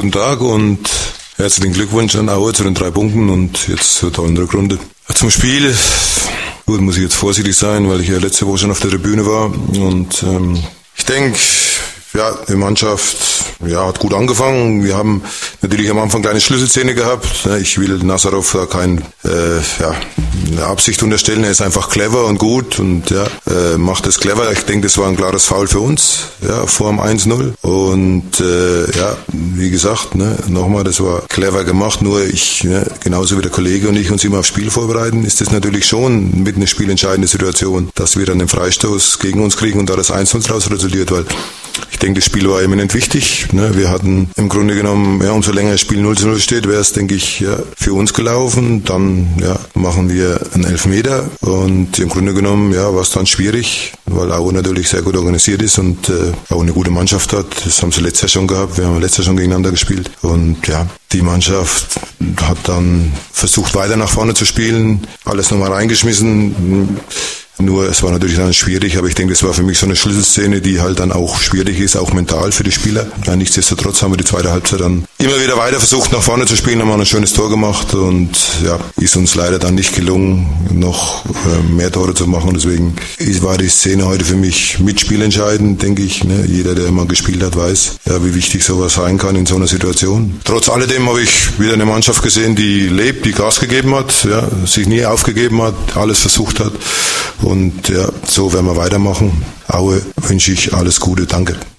Guten Tag und herzlichen Glückwunsch an Aue zu den 3 Punkten und jetzt zur tollen Rückrunde. Zum Spiel, gut, muss ich jetzt vorsichtig sein, weil ich ja letzte Woche schon auf der Tribüne war und ich denke, ja, die Mannschaft hat gut angefangen. Wir haben natürlich am Anfang kleine Schlüsselszene gehabt. Ich will Nazarov da keine Absicht unterstellen. Er ist einfach clever und gut und macht es clever. Ich denke, das war ein klares Foul für uns, vor dem 1-0. Und wie gesagt, nochmal, das war clever gemacht. Nur ich, genauso wie der Kollege und ich uns immer aufs Spiel vorbereiten, ist das natürlich schon mit einer spielentscheidende Situation, dass wir dann den Freistoß gegen uns kriegen und da das 1-0 daraus resultiert, weil ich denke, das Spiel war eminent wichtig. Wir hatten im Grunde genommen, umso länger das Spiel 0-0 steht, wäre es, denke ich, für uns gelaufen. Dann machen wir einen Elfmeter und im Grunde genommen war es dann schwierig, weil Aue natürlich sehr gut organisiert ist und auch eine gute Mannschaft hat. Das haben sie letztes Jahr schon gehabt. Wir haben letztes Jahr schon gegeneinander gespielt und die Mannschaft hat dann versucht, weiter nach vorne zu spielen, alles nochmal reingeschmissen. Nur es war natürlich dann schwierig, aber ich denke, das war für mich so eine Schlüsselszene, die halt dann auch schwierig ist, auch mental für die Spieler. Nichtsdestotrotz haben wir die zweite Halbzeit dann immer wieder weiter versucht, nach vorne zu spielen, haben auch ein schönes Tor gemacht und ist uns leider dann nicht gelungen, noch mehr Tore zu machen. Deswegen war die Szene heute für mich mitspielentscheidend, denke ich. Jeder, der mal gespielt hat, weiß, wie wichtig sowas sein kann in so einer Situation. Trotz alledem habe ich wieder eine Mannschaft gesehen, die lebt, die Gas gegeben hat, sich nie aufgegeben hat, alles versucht hat. Und so werden wir weitermachen. Aue wünsche ich alles Gute. Danke.